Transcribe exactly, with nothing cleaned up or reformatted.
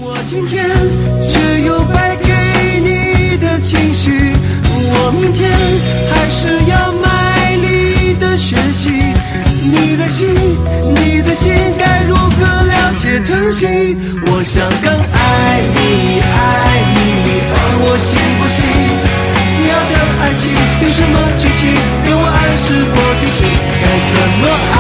我今天却又败给你的情绪，我明天还是要卖力的学习。你的心，你的心该如何了解疼惜？我想更爱你，爱你，你爱我行不行？你要的爱情有什么剧情？给我暗示或提醒，该怎么爱？